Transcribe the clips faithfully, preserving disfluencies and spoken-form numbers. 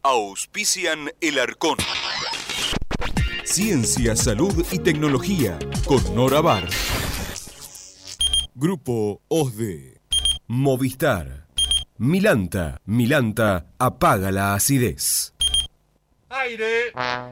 Auspician El Arcón. Ciencia, salud y tecnología con Nora Bar. Grupo OSDE. Movistar. Milanta. Milanta apaga la acidez. ¡Aire!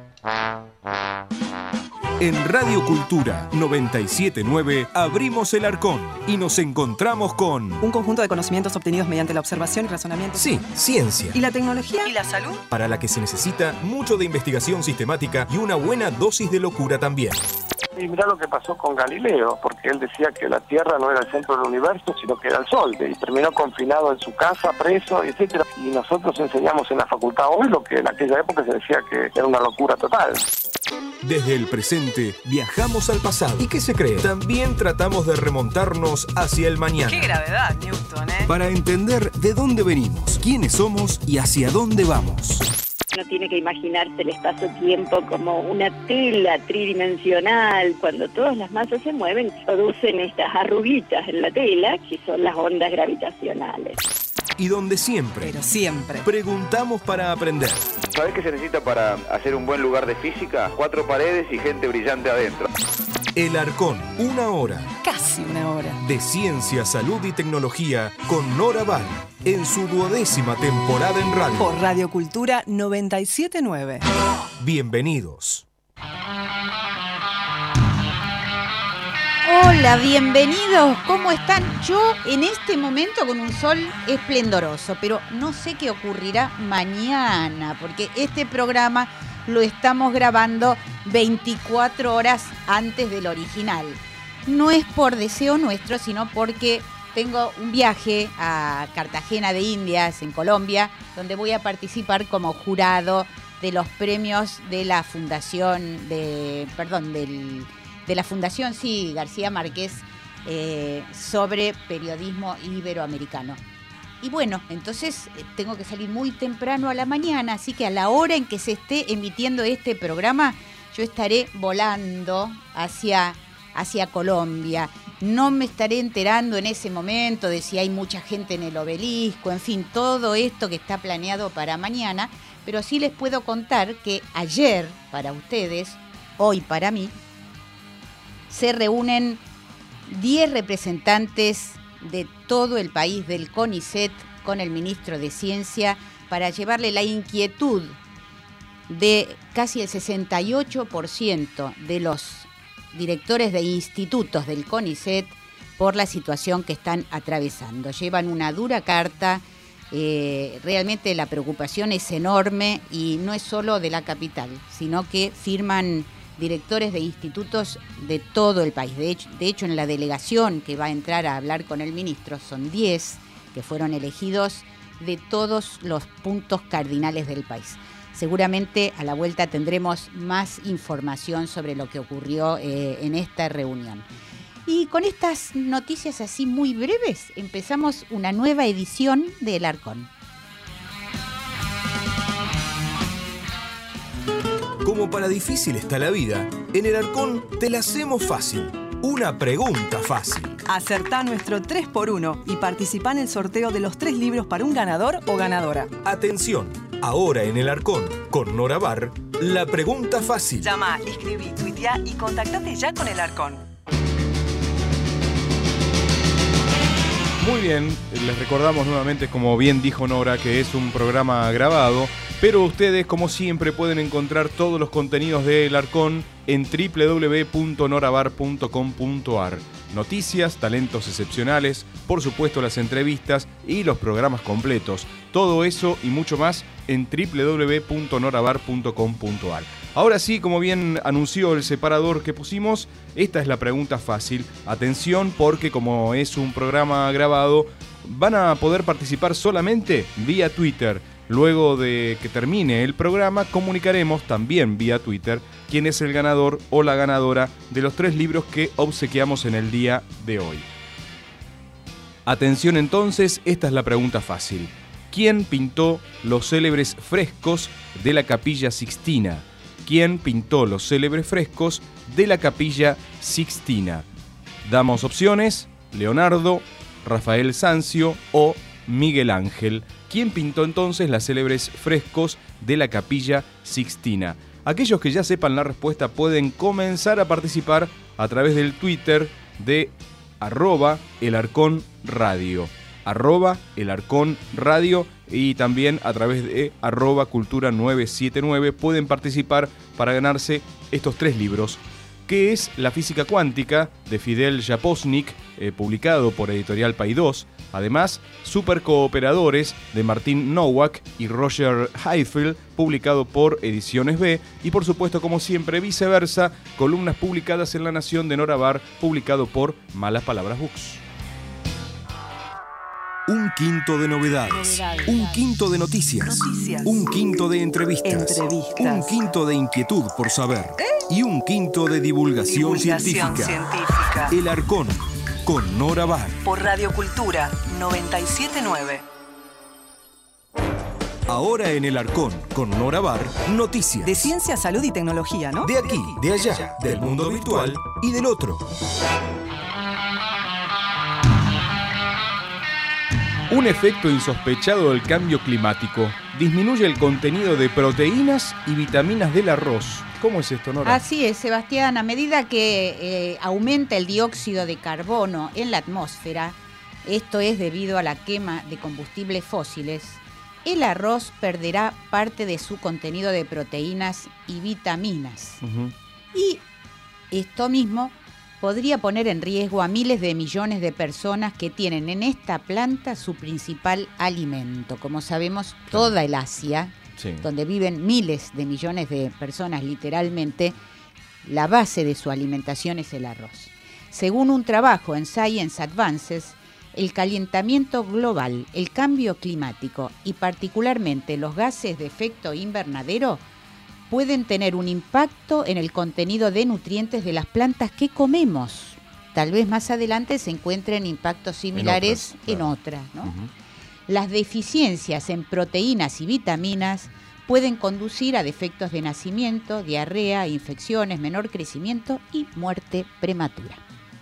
En Radio Cultura noventa y siete punto nueve abrimos El Arcón y nos encontramos con... un conjunto de conocimientos obtenidos mediante la observación y razonamiento. Sí, ciencia. ¿Y la tecnología? ¿Y la salud? Para la que se necesita mucho de investigación sistemática y una buena dosis de locura también. Y mirá lo que pasó con Galileo, porque él decía que la Tierra no era el centro del universo, sino que era el Sol, y terminó confinado en su casa, preso, etcétera. Y nosotros enseñamos en la facultad hoy lo que en aquella época se decía que era una locura total. Desde el presente viajamos al pasado. ¿Y qué se cree? También tratamos de remontarnos hacia el mañana. ¡Qué gravedad, Newton, eh! Para entender de dónde venimos, quiénes somos y hacia dónde vamos. Uno tiene que imaginarse el espacio-tiempo como una tela tridimensional. Cuando todas las masas se mueven, producen estas arruguitas en la tela, que son las ondas gravitacionales. Y donde siempre, pero siempre, preguntamos para aprender. ¿Sabés qué se necesita para hacer un buen lugar de física? Cuatro paredes y gente brillante adentro. El Arcón, una hora. Casi una hora. De ciencia, salud y tecnología con Nora Bar, en su duodécima temporada en radio. Por Radio Cultura noventa y siete punto nueve. Bienvenidos. Hola, bienvenidos. ¿Cómo están? Yo en este momento con un sol esplendoroso, pero no sé qué ocurrirá mañana, porque este programa lo estamos grabando veinticuatro horas antes del original. No es por deseo nuestro, sino porque tengo un viaje a Cartagena de Indias, en Colombia, donde voy a participar como jurado de los premios de la Fundación de, perdón, del, de la Fundación, sí, García Márquez, eh, sobre periodismo iberoamericano. Y bueno, entonces tengo que salir muy temprano a la mañana, así que a la hora en que se esté emitiendo este programa, yo estaré volando hacia, hacia Colombia. No me estaré enterando en ese momento de si hay mucha gente en el obelisco, en fin, todo esto que está planeado para mañana, pero sí les puedo contar que ayer, para ustedes, hoy para mí, se reúnen diez representantes de todo el país del CONICET con el ministro de Ciencia para llevarle la inquietud de casi el sesenta y ocho por ciento de los directores de institutos del CONICET por la situación que están atravesando. Llevan una dura carta, eh, realmente la preocupación es enorme y no es solo de la capital, sino que firman directores de institutos de todo el país. De hecho, de hecho, en la delegación que va a entrar a hablar con el ministro son diez que fueron elegidos de todos los puntos cardinales del país. Seguramente a la vuelta tendremos más información sobre lo que ocurrió eh, en esta reunión. Y con estas noticias así muy breves, empezamos una nueva edición de El Arcón. Como para difícil está la vida, en El Arcón te la hacemos fácil. Una pregunta fácil. Acertá nuestro tres por uno y participá en el sorteo de los tres libros para un ganador o ganadora. Atención, ahora en El Arcón, con Nora Bar, la pregunta fácil. Llama, escribí, tuitea y contactate ya con El Arcón. Muy bien, les recordamos nuevamente, como bien dijo Nora, que es un programa grabado, pero ustedes, como siempre, pueden encontrar todos los contenidos de El Arcón en doble u doble u doble u punto norabar punto com punto a r. Noticias, talentos excepcionales, por supuesto las entrevistas y los programas completos. Todo eso y mucho más en doble u doble u doble u punto norabar punto com punto a r. Ahora sí, como bien anunció el separador que pusimos, esta es la pregunta fácil. Atención, porque como es un programa grabado, van a poder participar solamente vía Twitter. Luego de que termine el programa, comunicaremos también vía Twitter quién es el ganador o la ganadora de los tres libros que obsequiamos en el día de hoy. Atención entonces, esta es la pregunta fácil. ¿Quién pintó los célebres frescos de la Capilla Sixtina? ¿Quién pintó los célebres frescos de la Capilla Sixtina? Damos opciones: Leonardo, Rafael Sanzio o Miguel Ángel. ¿Quién pintó entonces los célebres frescos de la Capilla Sixtina. Aquellos que ya sepan la respuesta pueden comenzar a participar a través del Twitter de arroba el Arcón Radio. Arroba el Arcón Radio y también a través de arroba cultura nueve siete nueve pueden participar para ganarse estos tres libros, que es La física cuántica de Fidel Japosnik, eh, publicado por Editorial Paidós. Además, Supercooperadores de Martín Nowak y Roger Highfield, publicado por Ediciones B. Y por supuesto, como siempre, Viceversa, columnas publicadas en La Nación de Nora Bar, publicado por Malas Palabras Books. Un quinto de novedades, Novedades. un quinto de noticias, Noticias. un quinto de entrevistas, Entrevistas. un quinto de inquietud por saber y un quinto de divulgación, Divulgación científica. científica. El Arcón, con Nora Bar. Por Radio Cultura noventa y siete punto nueve. Ahora en El Arcón, con Nora Bar, noticias. De ciencia, salud y tecnología, ¿no? De aquí, de allá, del mundo virtual y del otro. Un efecto insospechado del cambio climático. Disminuye el contenido de proteínas y vitaminas del arroz. ¿Cómo es esto, Nora? Así es, Sebastián. A medida que eh, aumenta el dióxido de carbono en la atmósfera, esto es debido a la quema de combustibles fósiles, el arroz perderá parte de su contenido de proteínas y vitaminas. Uh-huh. Y esto mismo podría poner en riesgo a miles de millones de personas que tienen en esta planta su principal alimento. Como sabemos, Claro. toda el Asia, Sí. donde viven miles de millones de personas literalmente, la base de su alimentación es el arroz. Según un trabajo en Science Advances, el calentamiento global, el cambio climático y particularmente los gases de efecto invernadero pueden tener un impacto en el contenido de nutrientes de las plantas que comemos. Tal vez más adelante se encuentren impactos similares otras, claro. en otras, ¿no? Uh-huh. Las deficiencias en proteínas y vitaminas pueden conducir a defectos de nacimiento, diarrea, infecciones, menor crecimiento y muerte prematura.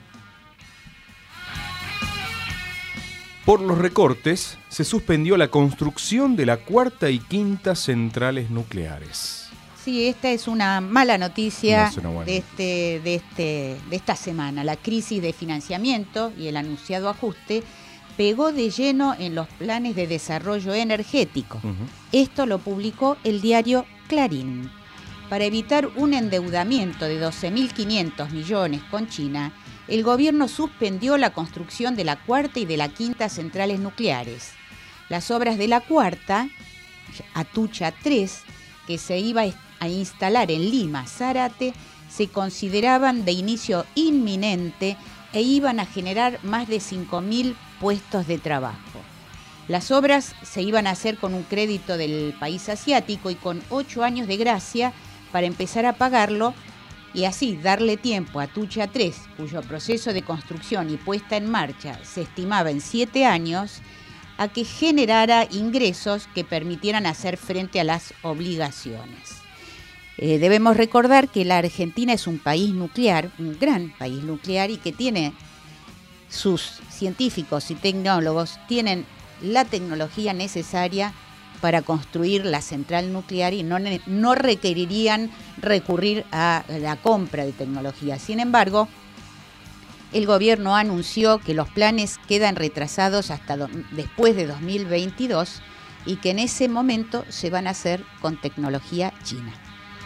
Por los recortes, se suspendió la construcción de la cuarta y quinta centrales nucleares. Sí, esta es una mala noticia No es una buena de, este, de, este, de esta semana. La crisis de financiamiento y el anunciado ajuste pegó de lleno en los planes de desarrollo energético. Uh-huh. Esto lo publicó el diario Clarín. Para evitar un endeudamiento de doce mil quinientos millones con China, el gobierno suspendió la construcción de la cuarta y de la quinta centrales nucleares. Las obras de la cuarta, Atucha tres, que se iba a instalar en Lima, Zárate, se consideraban de inicio inminente e iban a generar más de cinco mil puestos de trabajo. Las obras se iban a hacer con un crédito del país asiático y con ocho años de gracia para empezar a pagarlo y así darle tiempo a Atucha tres, cuyo proceso de construcción y puesta en marcha se estimaba en siete años, a que generara ingresos que permitieran hacer frente a las obligaciones. Eh, debemos recordar que la Argentina es un país nuclear, un gran país nuclear, y que tiene sus científicos y tecnólogos, tienen la tecnología necesaria para construir la central nuclear y no, no requerirían recurrir a la compra de tecnología. Sin embargo, el gobierno anunció que los planes quedan retrasados hasta do, después de dos mil veintidós y que en ese momento se van a hacer con tecnología china.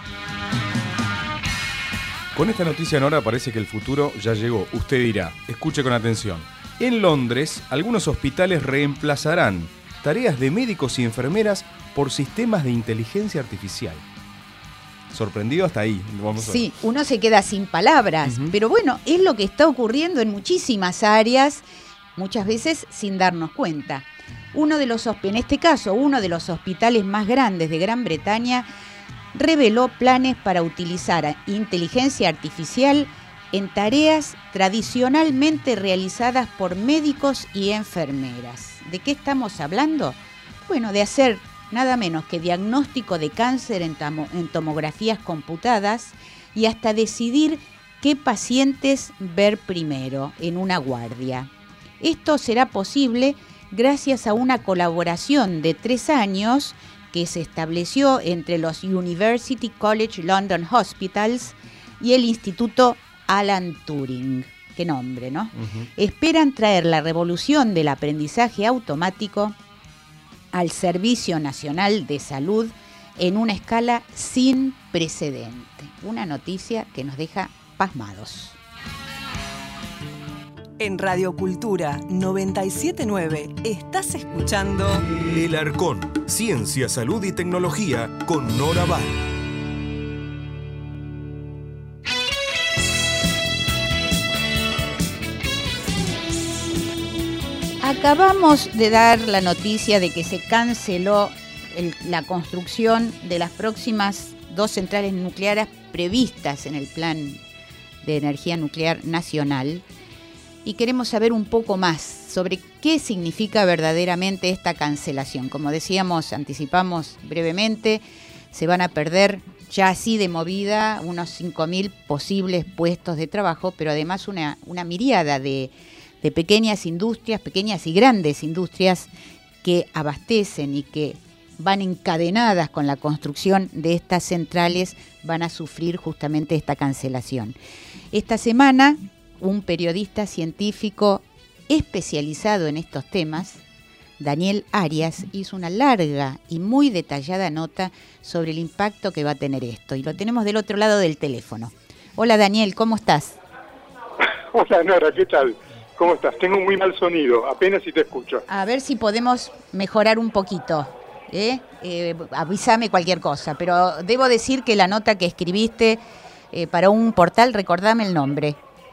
Con esta noticia, Nora, parece que el futuro ya llegó. Usted dirá, escuche con atención. En Londres, algunos hospitales reemplazarán tareas de médicos y enfermeras por sistemas de inteligencia artificial. Sorprendido hasta ahí. Vamos a Sí, uno se queda sin palabras, uh-huh. pero bueno, es lo que está ocurriendo en muchísimas áreas, muchas veces sin darnos cuenta. Uno de los, en este caso, uno de los hospitales más grandes de Gran Bretaña reveló planes para utilizar inteligencia artificial en tareas tradicionalmente realizadas por médicos y enfermeras. ¿De qué estamos hablando? Bueno, de hacer nada menos que diagnóstico de cáncer en, tomo, en tomografías computadas y hasta decidir qué pacientes ver primero en una guardia. Esto será posible gracias a una colaboración de tres años que que se estableció entre los University College London Hospitals y el Instituto Alan Turing. Qué nombre, ¿no? Uh-huh. Esperan traer la revolución del aprendizaje automático al Servicio Nacional de Salud en una escala sin precedente. Una noticia que nos deja pasmados. En Radio Cultura noventa y siete punto nueve estás escuchando El Arcón, Ciencia, Salud y Tecnología con Nora Val. Acabamos de dar la noticia de que se canceló el, la construcción de las próximas dos centrales nucleares previstas en el Plan de Energía Nuclear Nacional y queremos saber un poco más sobre qué significa verdaderamente esta cancelación. Como decíamos, anticipamos brevemente, se van a perder ya así de movida unos cinco mil posibles puestos de trabajo, pero además una, una miríada de de pequeñas industrias, pequeñas y grandes industrias que abastecen y que van encadenadas con la construcción de estas centrales, van a sufrir justamente esta cancelación. Esta semana, un periodista científico especializado en estos temas, Daniel Arias, hizo una larga y muy detallada nota sobre el impacto que va a tener esto. Y lo tenemos del otro lado del teléfono. Hola Daniel, ¿cómo estás? Hola Nora, ¿qué tal? ¿Cómo estás? Tengo muy mal sonido, apenas si te escucho. A ver si podemos mejorar un poquito. ¿eh? Eh, avísame cualquier cosa, pero debo decir que la nota que escribiste eh, para un portal, recordame el nombre.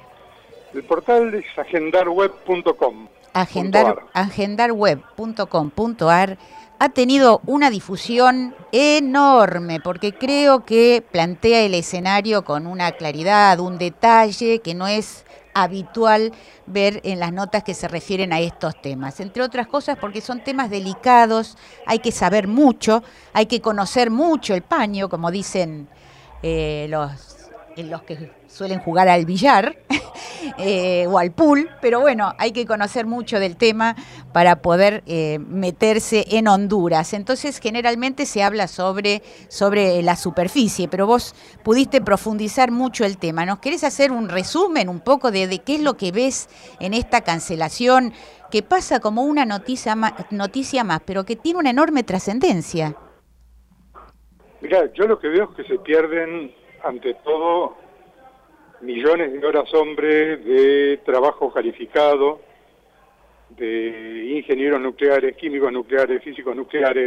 El portal es agendarweb punto com. Agendar, agendarweb punto com punto a r ha tenido una difusión enorme porque creo que plantea el escenario con una claridad, un detalle que no es habitual ver en las notas que se refieren a estos temas. Entre otras cosas porque son temas delicados, hay que saber mucho, hay que conocer mucho el paño, como dicen eh, los, los que suelen jugar al billar eh, o al pool, pero bueno, hay que conocer mucho del tema para poder eh, meterse en Honduras. Entonces, generalmente se habla sobre, sobre la superficie, pero vos pudiste profundizar mucho el tema. ¿Nos querés hacer un resumen un poco de, de qué es lo que ves en esta cancelación, que pasa como una noticia más, noticia más, pero que tiene una enorme trascendencia? Mirá, yo lo que veo es que se pierden, ante todo, millones de horas hombre de trabajo calificado, de ingenieros nucleares, químicos nucleares, físicos nucleares,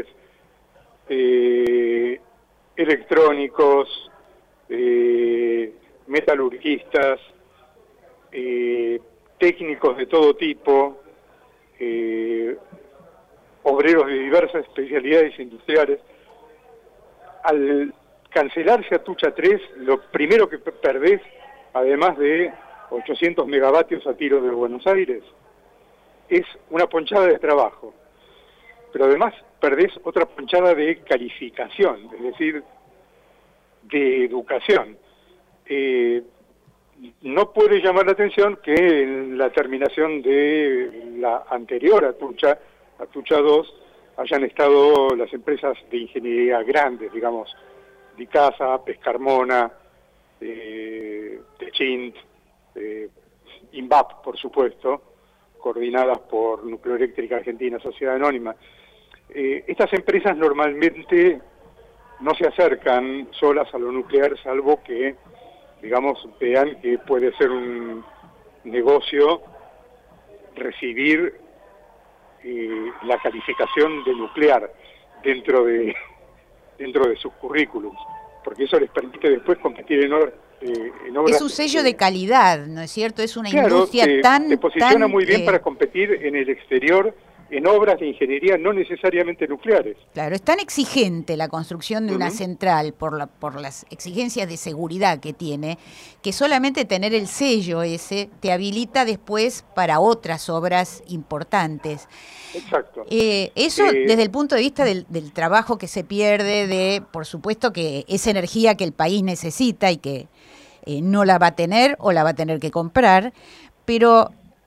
eh, electrónicos, eh, metalurgistas, eh, técnicos de todo tipo, eh, obreros de diversas especialidades industriales. Al cancelarse Atucha tres, lo primero que perdés, además de ochocientos megavatios a tiro de Buenos Aires, es una ponchada de trabajo. Pero además perdés otra ponchada de calificación, es decir, de educación. Eh, no puede llamar la atención que en la terminación de la anterior Atucha, Atucha dos, hayan estado las empresas de ingeniería grandes, digamos, Dicasa, Pescarmona, eh, Techint, eh, INVAP, por supuesto, coordinadas por Nucleoeléctrica Argentina, Sociedad Anónima. Eh, estas empresas normalmente no se acercan solas a lo nuclear, salvo que, digamos, vean que puede ser un negocio recibir eh, la calificación de nuclear dentro de dentro de sus currículums, porque eso les permite después competir en, or, eh, en obras... Es un sello de calidad, ¿no es cierto? Es una claro, industria te, tan... te posiciona tan, muy bien eh, para competir en el exterior en obras de ingeniería no necesariamente nucleares. Claro, es tan exigente la construcción de Uh-huh. una central por, la, por las exigencias de seguridad que tiene, que solamente tener el sello ese te habilita después para otras obras importantes. Exacto. Eh, eso Eh, desde el punto de vista del, del trabajo que se pierde, de, por supuesto, que es energía que el país necesita y que eh, no la va a tener o la va a tener que comprar, pero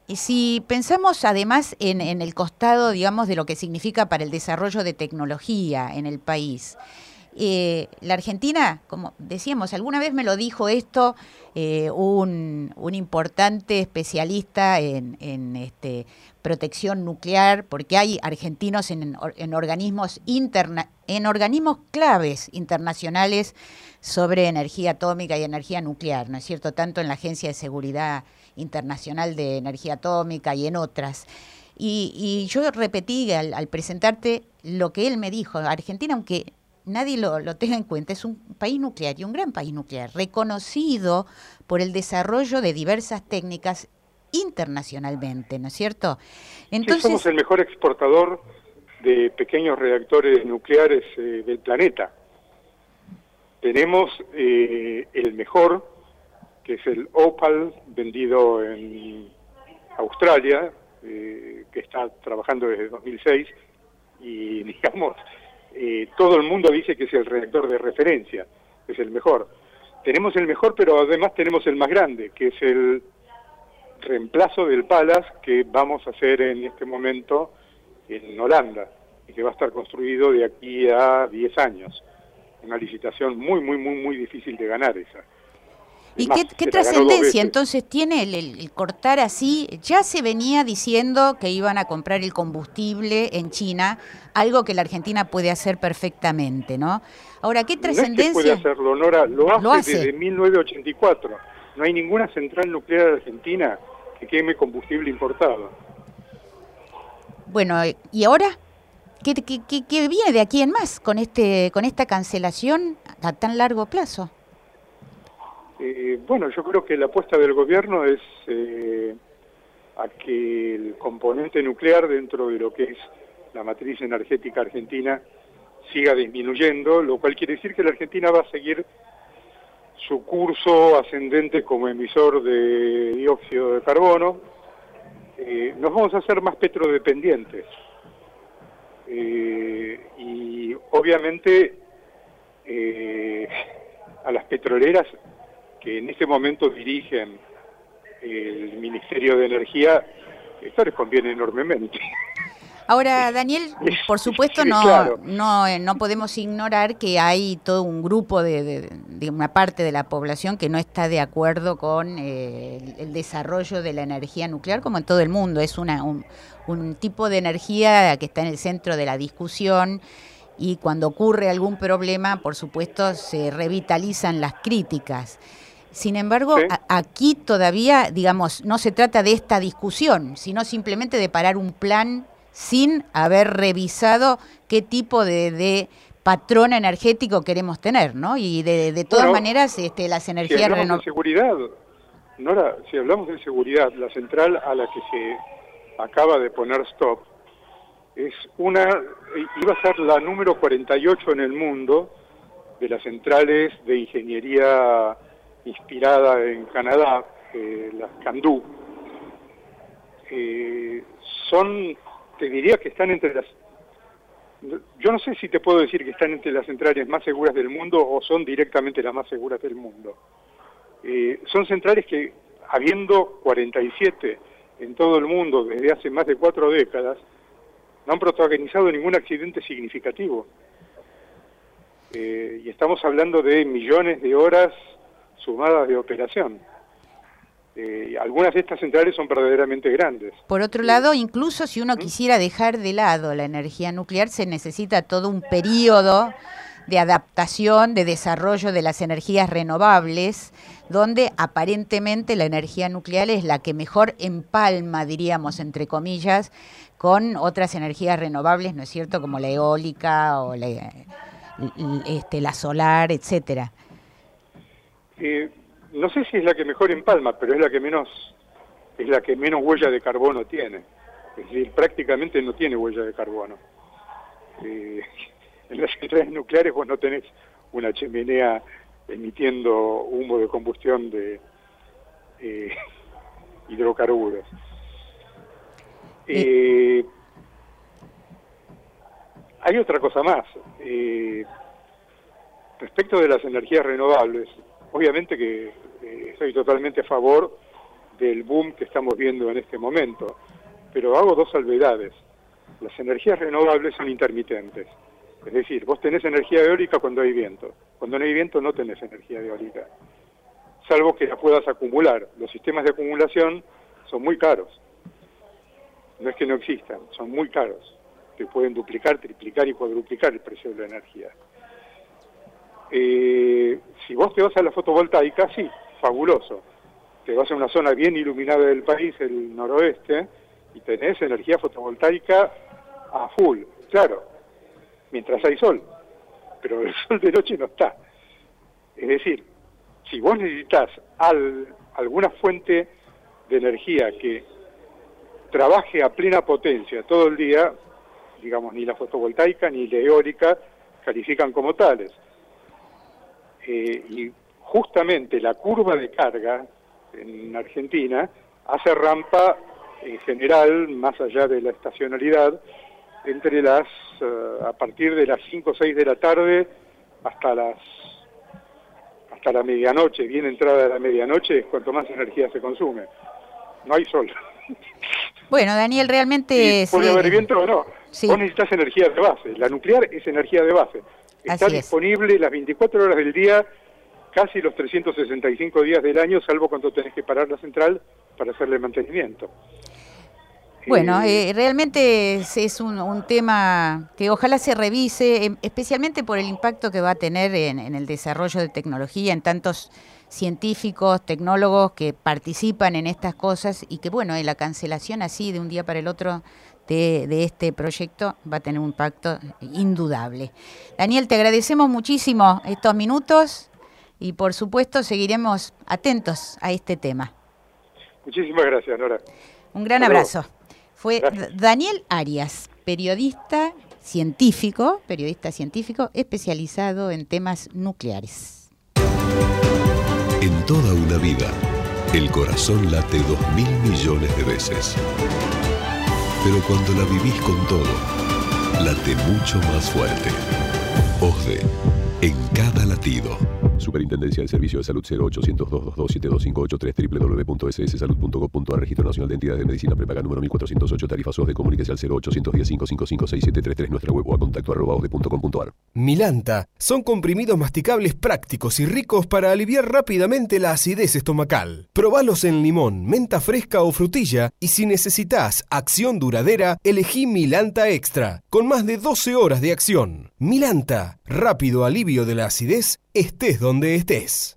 Y si pensamos además en, en el costado, digamos, de lo que significa para el desarrollo de tecnología en el país, eh, la Argentina, como decíamos, alguna vez me lo dijo esto eh, un, un importante especialista en, en este, protección nuclear, porque hay argentinos en, en organismos interna, en organismos claves internacionales sobre energía atómica y energía nuclear, ¿no es cierto? Tanto en la Agencia de Seguridad Internacional de Energía Atómica y en otras. Y, y yo repetí al, al presentarte lo que él me dijo. Argentina, aunque nadie lo, lo tenga en cuenta, es un país nuclear y un gran país nuclear, reconocido por el desarrollo de diversas técnicas internacionalmente, ¿no es cierto? Entonces, sí, somos el mejor exportador de pequeños reactores nucleares eh, del planeta. Tenemos eh, el mejor, que es el Opal, vendido en Australia, eh, que está trabajando desde dos mil seis, y digamos, eh, todo el mundo dice que es el reactor de referencia, es el mejor. Tenemos el mejor, pero además tenemos el más grande, que es el reemplazo del Palas, que vamos a hacer en este momento en Holanda, y que va a estar construido de aquí a diez años. Una licitación muy, muy, muy, muy difícil de ganar esa. ¿Y más, qué, qué trascendencia entonces tiene el, el, el cortar así? Ya se venía diciendo que iban a comprar el combustible en China, algo que la Argentina puede hacer perfectamente, ¿no? Ahora, ¿qué trascendencia? No es que puede hacerlo, Nora, lo hace, lo hace desde mil novecientos ochenta y cuatro. No hay ninguna central nuclear argentina que queme combustible importado. Bueno, ¿y ahora? ¿Qué, qué, qué, qué viene de aquí en más con este con esta cancelación a tan largo plazo? Eh, bueno, yo creo que la apuesta del gobierno es eh, a que el componente nuclear dentro de lo que es la matriz energética argentina siga disminuyendo, lo cual quiere decir que la Argentina va a seguir su curso ascendente como emisor de dióxido de carbono. Eh, nos vamos a hacer más petrodependientes. Eh, y obviamente eh, a las petroleras que en este momento dirigen el Ministerio de Energía, esto les conviene enormemente. Ahora, Daniel, por supuesto no, claro. no, no podemos ignorar que hay todo un grupo de, de, de una parte de la población que no está de acuerdo con eh, el, el desarrollo de la energía nuclear, como en todo el mundo. Es una, un, un tipo de energía que está en el centro de la discusión, y cuando ocurre algún problema, por supuesto, se revitalizan las críticas. Sin embargo, ¿sí? a, aquí todavía, digamos, no se trata de esta discusión, sino simplemente de parar un plan sin haber revisado qué tipo de, de patrón energético queremos tener, ¿no? Y de, de todas bueno, maneras, este, las energías si hablamos renovables. de seguridad, Nora, si hablamos de seguridad, la central a la que se acaba de poner stop es una, iba a ser la número cuarenta y ocho en el mundo de las centrales de ingeniería inspirada en Canadá, eh, las CANDU. Eh, son, te diría que están entre las, yo no sé si te puedo decir que están entre las centrales más seguras del mundo o son directamente las más seguras del mundo. Eh, son centrales que, habiendo cuarenta y siete en todo el mundo desde hace más de cuatro décadas, no han protagonizado ningún accidente significativo. Eh, y estamos hablando de millones de horas sumadas de operación. Eh, algunas de estas centrales son verdaderamente grandes. Por otro lado, incluso si uno quisiera dejar de lado la energía nuclear, se necesita todo un periodo de adaptación, de desarrollo de las energías renovables, donde aparentemente la energía nuclear es la que mejor empalma, diríamos, entre comillas, con otras energías renovables, ¿no es cierto?, como la eólica o la, este, la solar, etcétera. Eh, no sé si es la que mejor empalma, pero es la que menos es la que menos huella de carbono tiene. Es decir, prácticamente no tiene huella de carbono. Eh, en las centrales nucleares vos no tenés una chimenea emitiendo humo de combustión de eh, hidrocarburos. Eh, hay otra cosa más. Eh, respecto de las energías renovables, obviamente que eh, estoy totalmente a favor del boom que estamos viendo en este momento. Pero hago dos salvedades. Las energías renovables son intermitentes. Es decir, vos tenés energía eólica cuando hay viento. Cuando no hay viento no tenés energía eólica. Salvo que la puedas acumular. Los sistemas de acumulación son muy caros. No es que no existan, son muy caros. Te pueden duplicar, triplicar y cuadruplicar el precio de la energía. Eh, si vos te vas a la fotovoltaica, sí, fabuloso. Te vas a una zona bien iluminada del país, el noroeste, y tenés energía fotovoltaica a full, claro, mientras hay sol. Pero el sol de noche no está. Es decir, si vos necesitas al, alguna fuente de energía que trabaje a plena potencia todo el día, digamos, ni la fotovoltaica ni la eólica califican como tales. Eh, y justamente la curva de carga en Argentina hace rampa en general, más allá de la estacionalidad, entre las, uh, a partir de las cinco o seis de la tarde hasta las hasta la medianoche, bien entrada de la medianoche, es cuanto más energía se consume. No hay sol. Bueno, Daniel, realmente... ¿Puede sí. haber viento o no? Sí. Vos necesitas energía de base. La nuclear es energía de base. Está Así es. disponible las veinticuatro horas del día, casi los trescientos sesenta y cinco días del año, salvo cuando tenés que parar la central para hacerle mantenimiento. Bueno, eh, realmente es, es un, un tema que ojalá se revise, eh, especialmente por el impacto que va a tener en, en el desarrollo de tecnología, en tantos científicos, tecnólogos que participan en estas cosas y que, bueno, eh, la cancelación así de un día para el otro de, de este proyecto va a tener un impacto indudable. Daniel, te agradecemos muchísimo estos minutos y, por supuesto, seguiremos atentos a este tema. Muchísimas gracias, Nora. Un gran Hasta abrazo. luego. Fue Gracias. Daniel Arias, periodista científico, periodista científico especializado en temas nucleares. En toda una vida, el corazón late dos mil millones de veces. Pero cuando la vivís con todo, late mucho más fuerte. OSDE, en cada latido. Superintendencia del Servicio de Salud cero ochocientos dos veintidós siete dos cinco ocho tres doble u doble u doble u punto ese ese salud punto gov punto a r Registro Nacional de Entidades de Medicina Prepaga número mil cuatrocientos ocho, tarifas OSDE, comuníquese al cero ochocientos diez, cinco cinco cinco, seis siete tres tres, nuestra web o a contacto arroba osde punto com punto a r. Milanta son comprimidos masticables prácticos y ricos para aliviar rápidamente la acidez estomacal. Probalos en limón, menta fresca o frutilla y si necesitas acción duradera, elegí Milanta Extra, con más de doce horas de acción. Milanta, rápido alivio de la acidez, estés donde estés.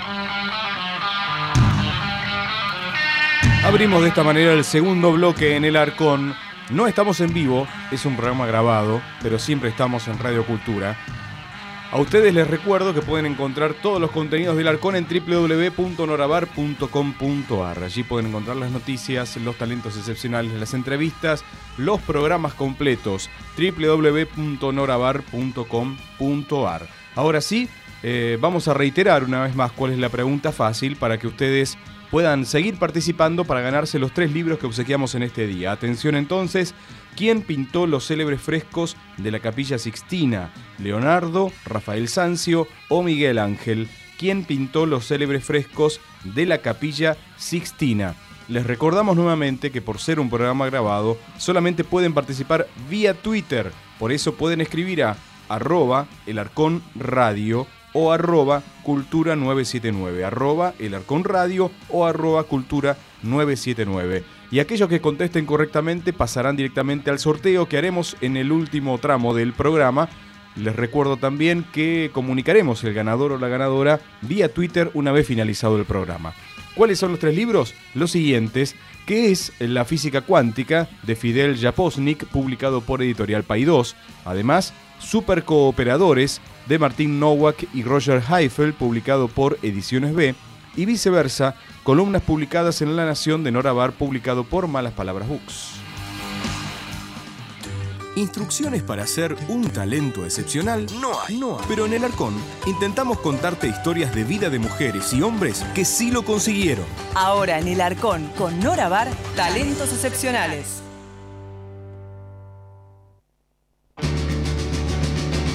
Abrimos de esta manera el segundo bloque en El Arcón. No estamos en vivo, es un programa grabado, pero siempre estamos en Radio Cultura. A ustedes les recuerdo que pueden encontrar todos los contenidos del Arcón en doble u doble u doble u punto norabar punto com punto a r. Allí pueden encontrar las noticias, los talentos excepcionales, las entrevistas, los programas completos. doble u doble u doble u punto norabar punto com punto a r. Ahora sí, eh, vamos a reiterar una vez más cuál es la pregunta fácil para que ustedes puedan seguir participando para ganarse los tres libros que obsequiamos en este día. Atención entonces, ¿quién pintó los célebres frescos de la Capilla Sixtina? ¿Leonardo, Rafael Sanzio o Miguel Ángel? ¿Quién pintó los célebres frescos de la Capilla Sixtina? Les recordamos nuevamente que por ser un programa grabado, solamente pueden participar vía Twitter. Por eso pueden escribir a arroba el arcón radio o arroba cultura nueve siete nueve, arroba el arcón radio o arroba cultura nueve siete nueve. Y aquellos que contesten correctamente pasarán directamente al sorteo que haremos en el último tramo del programa. Les recuerdo también que comunicaremos el ganador o la ganadora vía Twitter una vez finalizado el programa. ¿Cuáles son los tres libros? Los siguientes, que es La física cuántica de Fidel Japosnik, publicado por Editorial Paidós. Además, Supercooperadores de Martín Nowak y Roger Heifel, publicado por Ediciones B. Y viceversa, columnas publicadas en La Nación de Nora Bar, publicado por Malas Palabras Books. Instrucciones para ser un talento excepcional no hay. no hay. Pero en El Arcón intentamos contarte historias de vida de mujeres y hombres que sí lo consiguieron. Ahora en El Arcón, con Nora Bar, talentos excepcionales.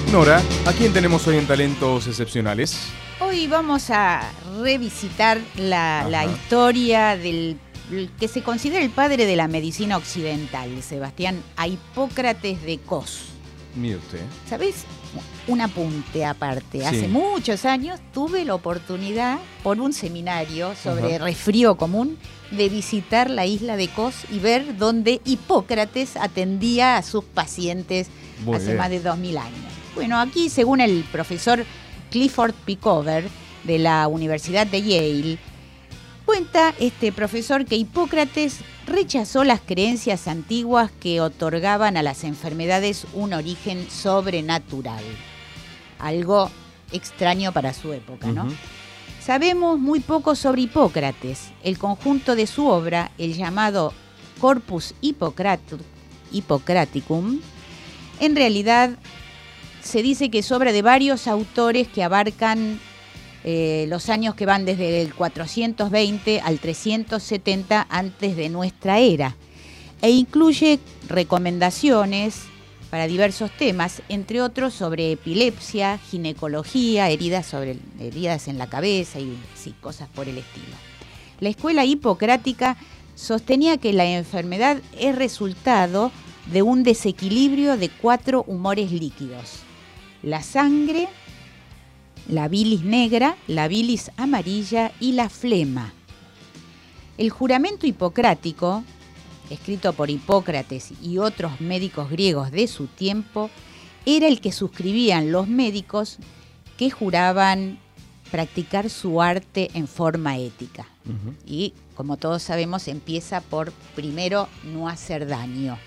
Nora, ¿a quién tenemos hoy en Talentos Excepcionales? Hoy vamos a revisitar la, la historia del el que se considera el padre de la medicina occidental, Sebastián, a Hipócrates de Cos. Mire usted. ¿Sabés? Un apunte aparte. Sí. Hace muchos años tuve la oportunidad, por un seminario sobre Ajá. resfrío común, de visitar la isla de Kos y ver dónde Hipócrates atendía a sus pacientes Muy hace bien. más de dos mil años. Bueno, aquí, según el profesor Clifford Pickover de la Universidad de Yale, cuenta este profesor que Hipócrates rechazó las creencias antiguas que otorgaban a las enfermedades un origen sobrenatural. Algo extraño para su época, ¿no? Ujú. Sabemos muy poco sobre Hipócrates. El conjunto de su obra, el llamado Corpus Hippocratu- Hippocraticum, en realidad se dice que es obra de varios autores que abarcan eh, los años que van desde el cuatrocientos veinte al trescientos setenta antes de nuestra era, e incluye recomendaciones para diversos temas, entre otros sobre epilepsia, ginecología, heridas, sobre, heridas en la cabeza y sí, cosas por el estilo. La escuela hipocrática sostenía que la enfermedad es resultado de un desequilibrio de cuatro humores líquidos: la sangre, la bilis negra, la bilis amarilla y la flema. El juramento hipocrático, escrito por Hipócrates y otros médicos griegos de su tiempo, era el que suscribían los médicos que juraban practicar su arte en forma ética. Ujú. Y, como todos sabemos, empieza por, primero, no hacer daño.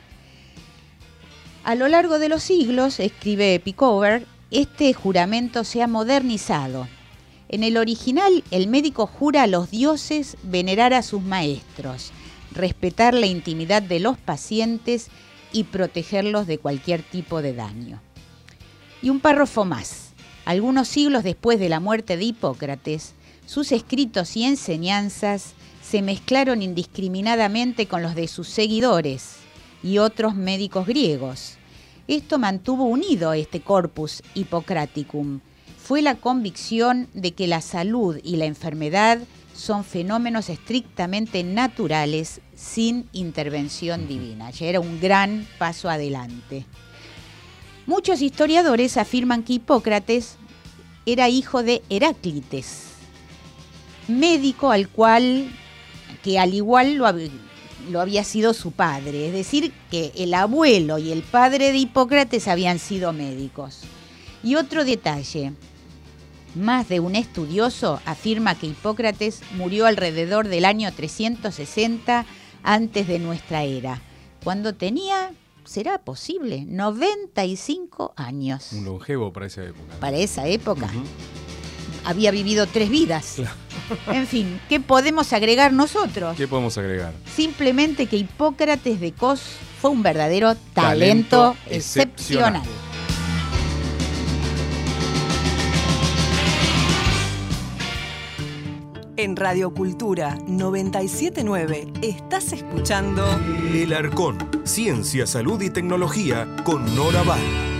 A lo largo de los siglos, escribe Pickover, este juramento se ha modernizado. En el original, el médico jura a los dioses venerar a sus maestros, respetar la intimidad de los pacientes y protegerlos de cualquier tipo de daño. Y un párrafo más. Algunos siglos después de la muerte de Hipócrates, sus escritos y enseñanzas se mezclaron indiscriminadamente con los de sus seguidores y otros médicos griegos. Esto mantuvo unido este corpus hippocraticum. Fue la convicción de que la salud y la enfermedad son fenómenos estrictamente naturales sin intervención divina. Ya era un gran paso adelante. Muchos historiadores afirman que Hipócrates era hijo de Heráclites, médico al cual, que al igual lo, hab- lo había sido su padre. Es decir, que el abuelo y el padre de Hipócrates habían sido médicos. Y otro detalle. Más de un estudioso afirma que Hipócrates murió alrededor del año trescientos sesenta antes de nuestra era, cuando tenía, será posible, noventa y cinco años. Un longevo para esa época. Para esa época. Ujú. Había vivido tres vidas. Claro. En fin, ¿qué podemos agregar nosotros? ¿Qué podemos agregar? Simplemente que Hipócrates de Cos fue un verdadero Talento talento, excepcional. excepcional. En Radio Cultura noventa y siete punto nueve estás escuchando El Arcón, Ciencia, Salud y Tecnología con Nora Val.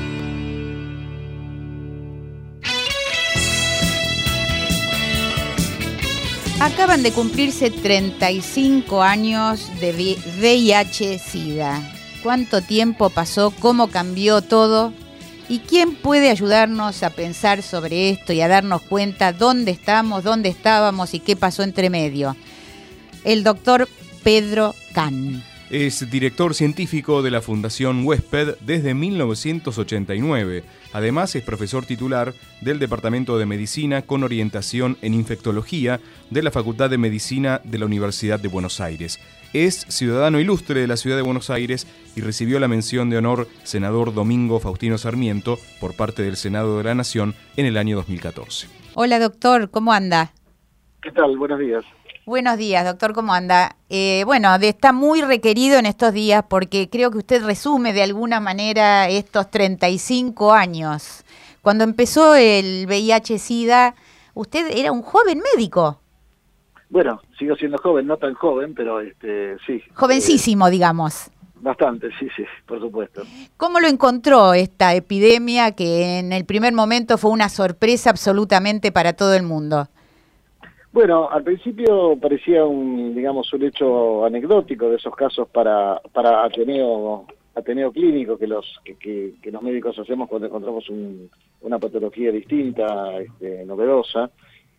Acaban de cumplirse treinta y cinco años de V I H-Sida. ¿Cuánto tiempo pasó? ¿Cómo cambió todo? ¿Y quién puede ayudarnos a pensar sobre esto y a darnos cuenta dónde estamos, dónde estábamos y qué pasó entre medio? El doctor Pedro Can. Es director científico de la Fundación Huésped desde mil novecientos ochenta y nueve. Además, es profesor titular del Departamento de Medicina con orientación en infectología de la Facultad de Medicina de la Universidad de Buenos Aires. Es ciudadano ilustre de la Ciudad de Buenos Aires y recibió la mención de honor senador Domingo Faustino Sarmiento por parte del Senado de la Nación en el año dos mil catorce. Hola, doctor, ¿cómo anda? ¿Qué tal? Buenos días. Buenos días, doctor, ¿cómo anda? Eh, bueno, de- está muy requerido en estos días porque creo que usted resume de alguna manera estos treinta y cinco años. Cuando empezó el V I H-Sida, usted era un joven médico, Bueno, sigo siendo joven, no tan joven, pero este sí. jovencísimo, digamos. Bastante, sí, sí, por supuesto. ¿Cómo lo encontró esta epidemia que en el primer momento fue una sorpresa absolutamente para todo el mundo? Bueno, al principio parecía un, digamos, un hecho anecdótico de esos casos para para Ateneo Ateneo clínico que los que, que, que los médicos hacemos cuando encontramos un, una patología distinta, este, novedosa.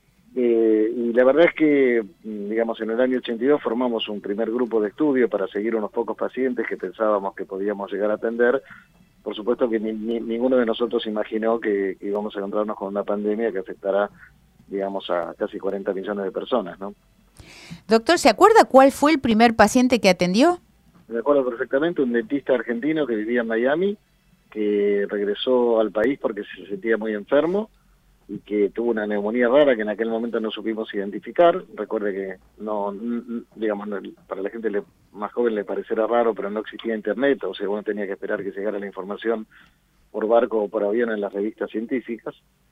Eh, y la verdad es que, digamos, en el año ochenta y dos formamos un primer grupo de estudio para seguir unos pocos pacientes que pensábamos que podíamos llegar a atender. Por supuesto que ni, ni, ninguno de nosotros imaginó que, que íbamos a encontrarnos con una pandemia que afectará, digamos, a casi cuarenta millones de personas, ¿no? Doctor, ¿se acuerda cuál fue el primer paciente que atendió? Me acuerdo perfectamente, un dentista argentino que vivía en Miami, que regresó al país porque se sentía muy enfermo y que tuvo una neumonía rara que en aquel momento no supimos identificar. Recuerde que, no, digamos, para la gente más joven le parecerá raro, pero no existía internet, o sea, uno tenía que esperar que llegara la información por barco o por avión en las revistas científicas.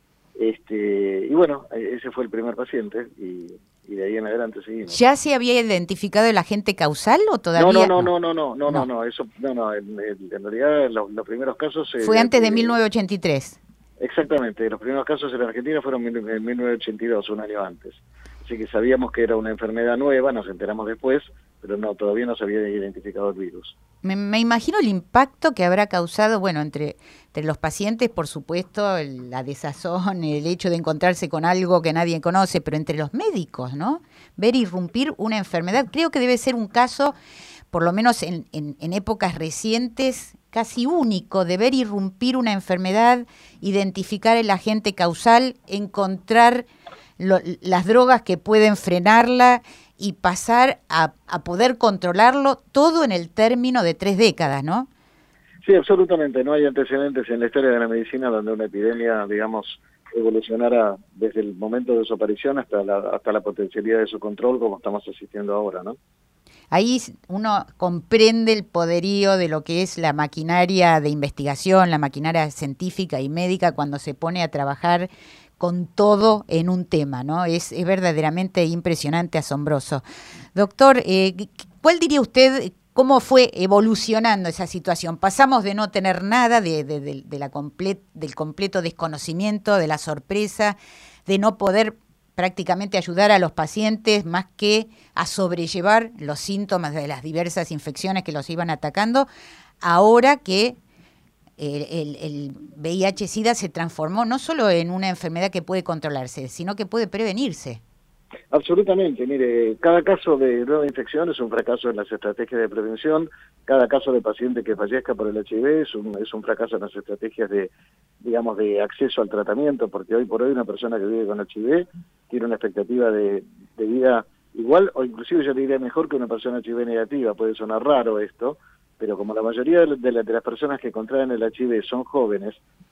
Este, y bueno, ese fue el primer paciente y, y de ahí en adelante seguimos. ¿Ya se había identificado el agente causal o todavía? No, no, no, no, no, no, no, no, no, eso, no, no, en, en realidad los, los primeros casos... Fue eh, antes de eh, mil novecientos ochenta y tres. Exactamente, los primeros casos en Argentina fueron en mil novecientos ochenta y dos, un año antes. Así que sabíamos que era una enfermedad nueva, nos enteramos después, pero no, todavía no se había identificado el virus. Me, me imagino el impacto que habrá causado, bueno, entre, entre los pacientes, por supuesto, el, la desazón, el hecho de encontrarse con algo que nadie conoce, pero entre los médicos, ¿no? Ver irrumpir una enfermedad, creo que debe ser un caso, por lo menos en, en, en épocas recientes, casi único, de ver irrumpir una enfermedad, identificar el agente causal, encontrar lo, las drogas que pueden frenarla y pasar a, a poder controlarlo todo en el término de tres décadas, ¿no? Sí, absolutamente. No hay antecedentes en la historia de la medicina donde una epidemia, digamos, evolucionara desde el momento de su aparición hasta la, hasta la potencialidad de su control, como estamos asistiendo ahora, ¿no? Ahí uno comprende el poderío de lo que es la maquinaria de investigación, la maquinaria científica y médica cuando se pone a trabajar con todo en un tema, ¿no? Es, es verdaderamente impresionante, asombroso. Doctor, eh, ¿cuál diría usted, cómo fue evolucionando esa situación? Pasamos de no tener nada, de, de, de, de la comple- del completo desconocimiento, de la sorpresa, de no poder prácticamente ayudar a los pacientes más que a sobrellevar los síntomas de las diversas infecciones que los iban atacando, ahora que el, el, el V I H SIDA se transformó no solo en una enfermedad que puede controlarse, sino que puede prevenirse. Absolutamente, mire, cada caso de nueva infección es un fracaso en las estrategias de prevención, cada caso de paciente que fallezca por el H I V es un, es un fracaso en las estrategias de, digamos, de acceso al tratamiento, porque hoy por hoy una persona que vive con H I V tiene una expectativa de, de vida igual o inclusive yo diría mejor que una persona H I V negativa. Puede sonar raro esto, pero como la mayoría de, de, la, de las personas que contraen el H I V son jóvenes,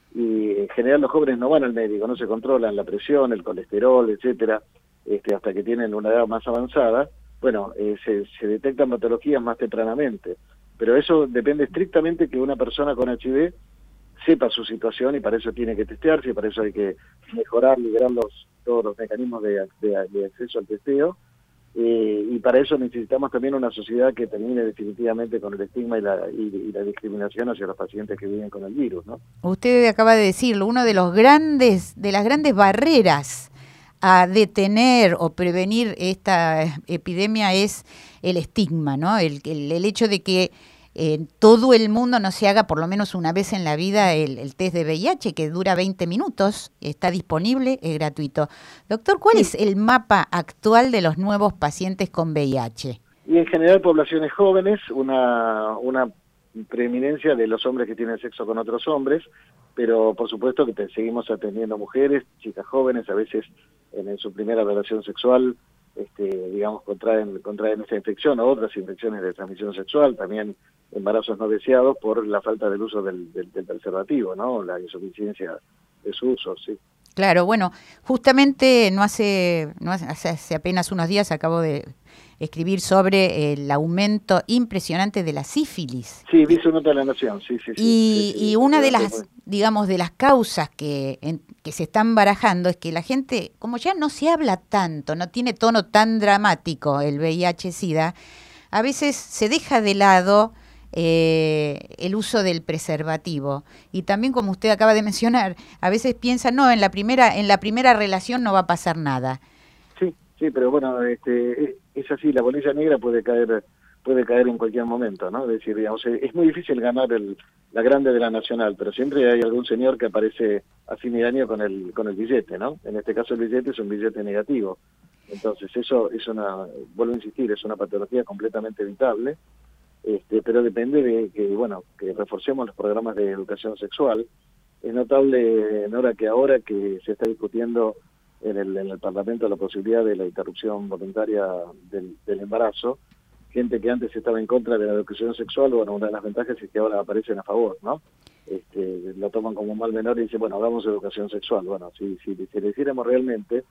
y en general los jóvenes no van al médico, no se controlan la presión, el colesterol, etcétera, este, hasta que tienen una edad más avanzada, bueno, eh, se, se detectan patologías más tempranamente, pero eso depende estrictamente que una persona con H I V sepa su situación y para eso tiene que testearse, y para eso hay que mejorar, liberar los, todos los mecanismos de, de, de acceso al testeo, eh, y para eso necesitamos también una sociedad que termine definitivamente con el estigma y la, y, y la discriminación hacia los pacientes que viven con el virus, ¿no? Usted acaba de decirlo, uno de los grandes, de las grandes barreras a detener o prevenir esta epidemia es el estigma, ¿no? El, el, el hecho de que en todo el mundo no se haga por lo menos una vez en la vida el, el test de V I H, que dura veinte minutos, está disponible, es gratuito. Doctor, ¿cuál sí. es el mapa actual de los nuevos pacientes con V I H? Y en general poblaciones jóvenes, una, una preeminencia de los hombres que tienen sexo con otros hombres, pero por supuesto que te, seguimos atendiendo mujeres, chicas jóvenes, a veces en, en su primera relación sexual, este, digamos, contraen, contraen esta infección o otras infecciones de transmisión sexual, también embarazos no deseados por la falta del uso del, del, del preservativo, ¿no? La insuficiencia de su uso, sí. Claro, bueno, justamente no hace, no hace, hace apenas unos días acabo de escribir sobre el aumento impresionante de la sífilis. Sí, vi su nota de La Nación, sí, sí. Y, sí, sí, y una sí, de las, digamos, de las causas que, en, que se están barajando es que la gente, como ya no se habla tanto, no tiene tono tan dramático el V I H SIDA, a veces se deja de lado eh, el uso del preservativo. Y también, como usted acaba de mencionar, a veces piensan, no, en la primera, en la primera relación no va a pasar nada. Sí, sí, pero bueno, este, es así, la bolilla negra puede caer puede caer en cualquier momento, ¿no? Es decir, digamos, es muy difícil ganar el, la grande de la Nacional, pero siempre hay algún señor que aparece a fin de año con el con el billete, ¿no? En este caso el billete es un billete negativo. Entonces eso es una, vuelvo a insistir, es una patología completamente evitable, este, pero depende de que, bueno, que reforcemos los programas de educación sexual. Es notable, Nora, que ahora que se está discutiendo en el, en el Parlamento la posibilidad de la interrupción voluntaria del, del embarazo, gente que antes estaba en contra de la educación sexual, bueno, una de las ventajas es que ahora aparecen a favor, ¿no? Este, lo toman como un mal menor y dicen, bueno, hagamos educación sexual. Bueno, si, si, si lo hiciéramos realmente,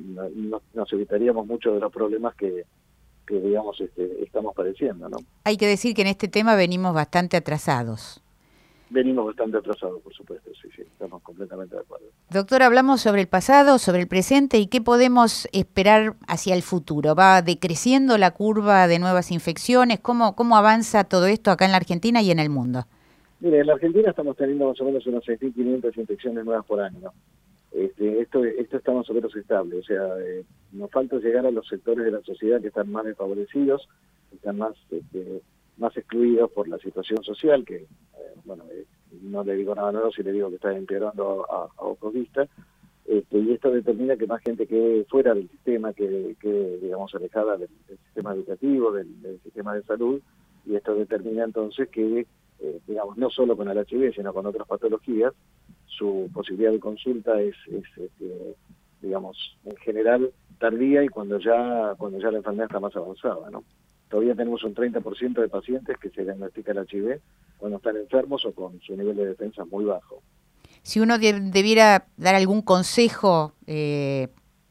no, nos evitaríamos muchos de los problemas que, que digamos, este, estamos padeciendo, ¿no? Hay que decir que en este tema venimos bastante atrasados. Venimos bastante atrasados, por supuesto, sí, sí, estamos completamente de acuerdo. Doctor, hablamos sobre el pasado, sobre el presente y qué podemos esperar hacia el futuro. ¿Va decreciendo la curva de nuevas infecciones? ¿Cómo, cómo avanza todo esto acá en la Argentina y en el mundo? Mire, en la Argentina estamos teniendo más o menos unas seis mil quinientas infecciones nuevas por año, ¿no? Este, esto, esto está más o menos estable, o sea, eh, nos falta llegar a los sectores de la sociedad que están más desfavorecidos, que están más... Este, más excluidos por la situación social, que, eh, bueno, eh, no le digo nada nuevo si le digo que está empeorando a, a ojos vistas, este, y esto determina que más gente quede fuera del sistema, que, que digamos, alejada del, del sistema educativo, del, del sistema de salud, y esto determina entonces que, eh, digamos, no solo con el H I V, sino con otras patologías, su posibilidad de consulta es, es este, digamos, en general tardía y cuando ya, cuando ya la enfermedad está más avanzada, ¿no? Todavía tenemos un treinta por ciento de pacientes que se diagnostica el H I V cuando están enfermos o con su nivel de defensa muy bajo. Si uno de, debiera dar algún consejo eh,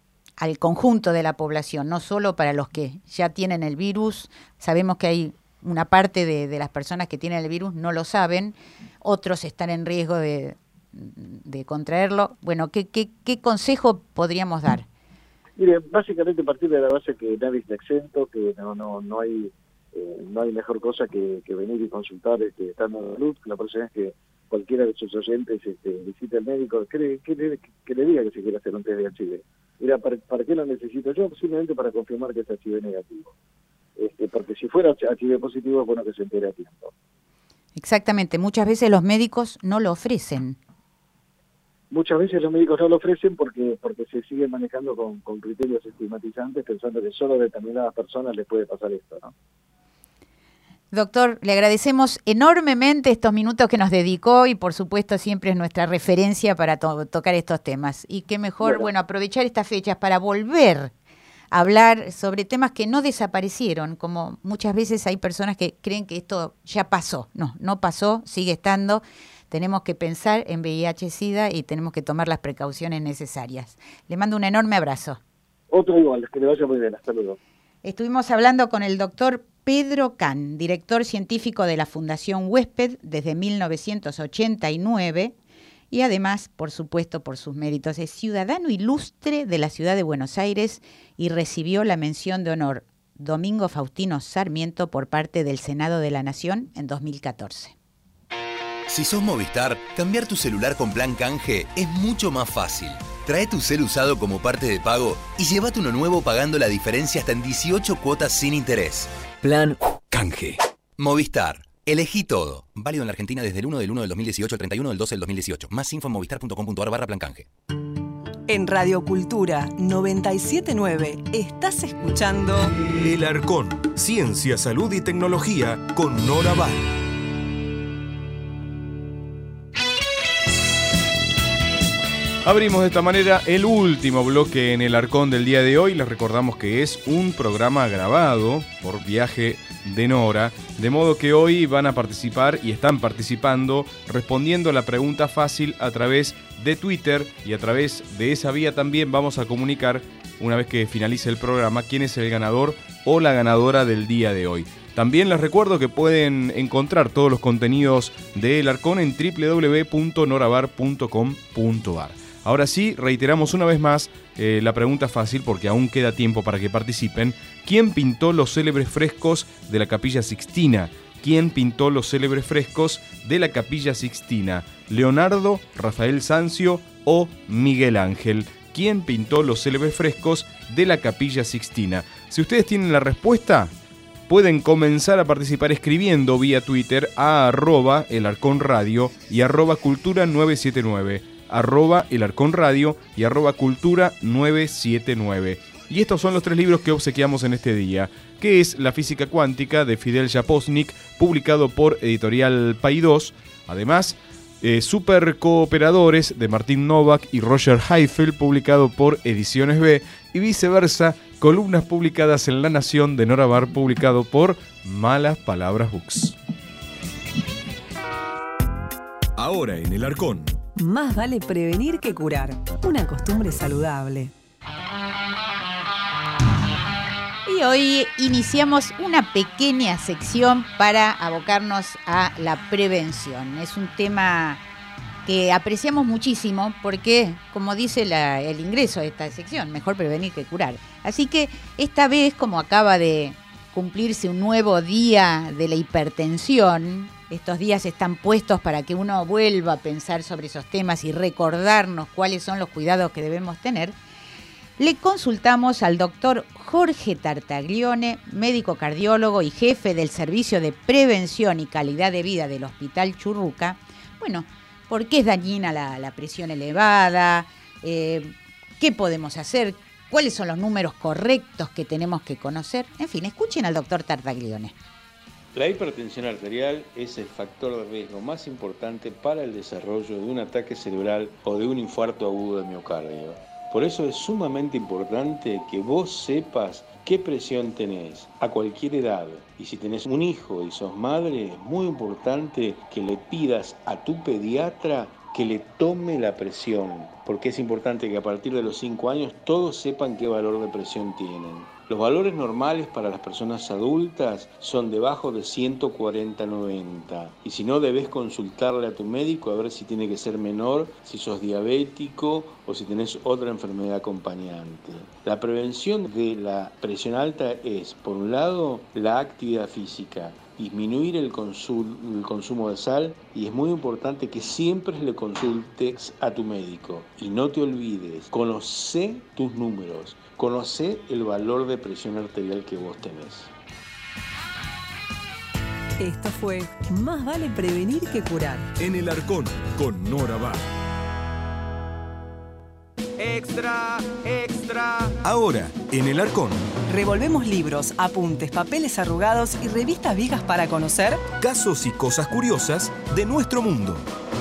al conjunto de la población, no solo para los que ya tienen el virus, sabemos que hay una parte de, de las personas que tienen el virus no lo saben, otros están en riesgo de, de contraerlo. Bueno, ¿qué, qué, qué consejo podríamos dar? Mire, básicamente partir de la base que nadie está exento, que no no no hay eh, no hay mejor cosa que, que venir y consultar este, estando de salud. La próxima vez que cualquiera de sus oyentes este, visite al médico, que le, que, le, que le diga que se quiere hacer un test de H I V. Mira, ¿para, ¿para qué lo necesito yo? Simplemente para confirmar que es H I V negativo. Este, porque si fuera H I V positivo es bueno que se entere a tiempo. Exactamente, muchas veces los médicos no lo ofrecen. Muchas veces los médicos no lo ofrecen porque porque se siguen manejando con, con criterios estigmatizantes, pensando que solo a determinadas personas les puede pasar esto, ¿no? Doctor, le agradecemos enormemente estos minutos que nos dedicó y por supuesto siempre es nuestra referencia para to- tocar estos temas. Y qué mejor, bueno. bueno, aprovechar estas fechas para volver a hablar sobre temas que no desaparecieron, como muchas veces hay personas que creen que esto ya pasó. No, no pasó, sigue estando. Tenemos que pensar en V I H SIDA y tenemos que tomar las precauciones necesarias. Le mando un enorme abrazo. Otro igual, que le vaya muy bien. Hasta luego. Estuvimos hablando con el doctor Pedro Can, director científico de la Fundación Huésped desde mil novecientos ochenta y nueve y además, por supuesto, por sus méritos, es ciudadano ilustre de la ciudad de Buenos Aires y recibió la mención de honor Domingo Faustino Sarmiento por parte del Senado de la Nación en dos mil catorce. Si sos Movistar, cambiar tu celular con plan canje es mucho más fácil. Trae tu cel usado como parte de pago y llévate uno nuevo pagando la diferencia hasta en dieciocho cuotas sin interés. Plan canje. Movistar. Elegí todo. Válido en la Argentina desde el uno del uno del dos mil dieciocho al treinta y uno del doce del dos mil dieciocho. Más info en movistar punto com punto ar barra plan canje. En Radio Cultura noventa y siete punto nueve estás escuchando El Arcón, Ciencia, Salud y Tecnología con Nora Val. Abrimos de esta manera el último bloque en el Arcón del día de hoy. Les recordamos que es un programa grabado por Viaje de Nora, de modo que hoy van a participar y están participando respondiendo a la pregunta fácil a través de Twitter, y a través de esa vía también vamos a comunicar, una vez que finalice el programa, quién es el ganador o la ganadora del día de hoy. También les recuerdo que pueden encontrar todos los contenidos de El Arcón en doble u doble u doble u punto norabar punto com punto ar. Ahora sí, reiteramos una vez más eh, la pregunta fácil, porque aún queda tiempo para que participen. ¿Quién pintó los célebres frescos de la Capilla Sixtina? ¿Quién pintó los célebres frescos de la Capilla Sixtina? ¿Leonardo, Rafael Sanzio o Miguel Ángel? ¿Quién pintó los célebres frescos de la Capilla Sixtina? Si ustedes tienen la respuesta, pueden comenzar a participar escribiendo vía Twitter a arroba el Arcón Radio y arroba cultura nueve siete nueve, arroba el Arcón Radio y arroba cultura nueve siete nueve. Y estos son los tres libros que obsequiamos en este día, que es La física cuántica de Fidel Japosnik, publicado por Editorial Paidós. Además, eh, Super Cooperadores de Martín Novak y Roger Heifel, publicado por Ediciones B. Y viceversa, Columnas publicadas en La Nación de Nora Bar, publicado por Malas Palabras Books. Ahora en el Arcón. Más vale prevenir que curar. Una costumbre saludable. Y hoy iniciamos una pequeña sección para abocarnos a la prevención. Es un tema que apreciamos muchísimo porque, como dice la, el ingreso de esta sección, mejor prevenir que curar. Así que esta vez, como acaba de cumplirse un nuevo día de la hipertensión, estos días están puestos para que uno vuelva a pensar sobre esos temas y recordarnos cuáles son los cuidados que debemos tener, le consultamos al doctor Jorge Tartaglione, médico cardiólogo y jefe del Servicio de Prevención y Calidad de Vida del Hospital Churruca. Bueno, ¿por qué es dañina la, la presión elevada? Eh, ¿Qué podemos hacer? ¿Cuáles son los números correctos que tenemos que conocer? En fin, escuchen al doctor Tartaglione. La hipertensión arterial es el factor de riesgo más importante para el desarrollo de un ataque cerebral o de un infarto agudo de miocardio. Por eso es sumamente importante que vos sepas qué presión tenés a cualquier edad. Y si tenés un hijo y sos madre, es muy importante que le pidas a tu pediatra que le tome la presión, porque es importante que a partir de los cinco años todos sepan qué valor de presión tienen. Los valores normales para las personas adultas son debajo de ciento cuarenta noventa. Y si no, debes consultarle a tu médico a ver si tiene que ser menor, si sos diabético o si tenés otra enfermedad acompañante. La prevención de la presión alta es, por un lado, la actividad física, disminuir el, consum- el consumo de sal, y es muy importante que siempre le consultes a tu médico. Y no te olvides, conoce tus números, conoce el valor de presión arterial que vos tenés. Esto fue Más vale prevenir que curar. En el Arcón, con Nora Bar. Extra, extra. Ahora, en el Arcón. Revolvemos libros, apuntes, papeles arrugados y revistas viejas para conocer Casos y cosas curiosas de nuestro mundo.